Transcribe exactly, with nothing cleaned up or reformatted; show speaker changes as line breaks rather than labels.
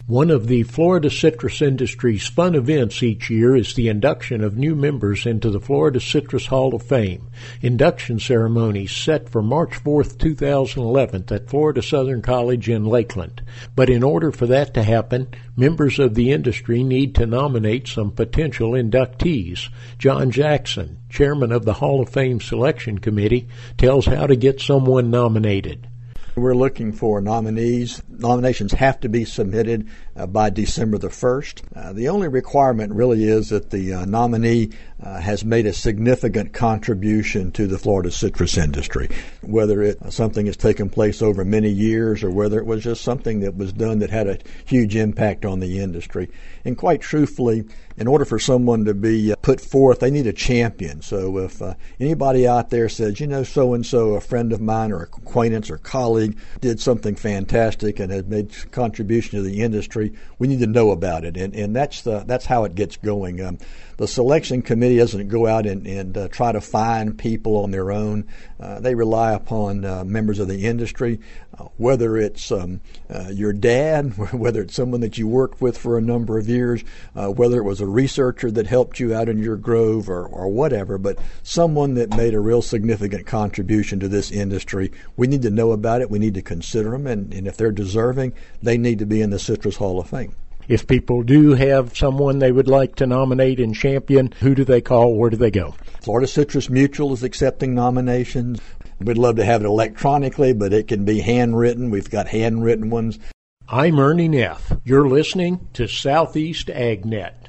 One of the Florida citrus industry's fun events each year is the induction of new members into the Florida Citrus Hall of Fame. Induction ceremony set for March fourth, two thousand eleven at Florida Southern College in Lakeland. But in order for that to happen, members of the industry need to nominate some potential inductees. John Jackson, chairman of the Hall of Fame Selection Committee, tells how to get someone nominated.
We're looking for nominees. Nominations have to be submitted uh, by December the first. Uh, the only requirement really is that the uh, nominee uh, has made a significant contribution to the Florida citrus industry, whether it uh, something has taken place over many years or whether it was just something that was done that had a huge impact on the industry. And quite truthfully, in order for someone to be uh, put forth, they need a champion. So if uh, anybody out there says, you know, so-and-so, a friend of mine or acquaintance or colleague did something fantastic and has made a contribution to the industry, we need to know about it. And, and that's the, that's how it gets going. Um, the selection committee doesn't go out and, and uh, try to find people on their own. Uh, they rely upon uh, members of the industry, uh, whether it's um, uh, your dad, whether it's someone that you worked with for a number of years, uh, whether it was a researcher that helped you out in your grove or, or whatever, but someone that made a real significant contribution to this industry. We need to know about it. We need to consider them, and, and if they're deserving, they need to be in the Citrus Hall of Fame.
If people do have someone they would like to nominate and champion, who do they call? Where do they go?
Florida Citrus Mutual is accepting nominations. We'd love to have it electronically, but it can be handwritten. We've got handwritten ones.
I'm Ernie Neff. You're listening to Southeast AgNet.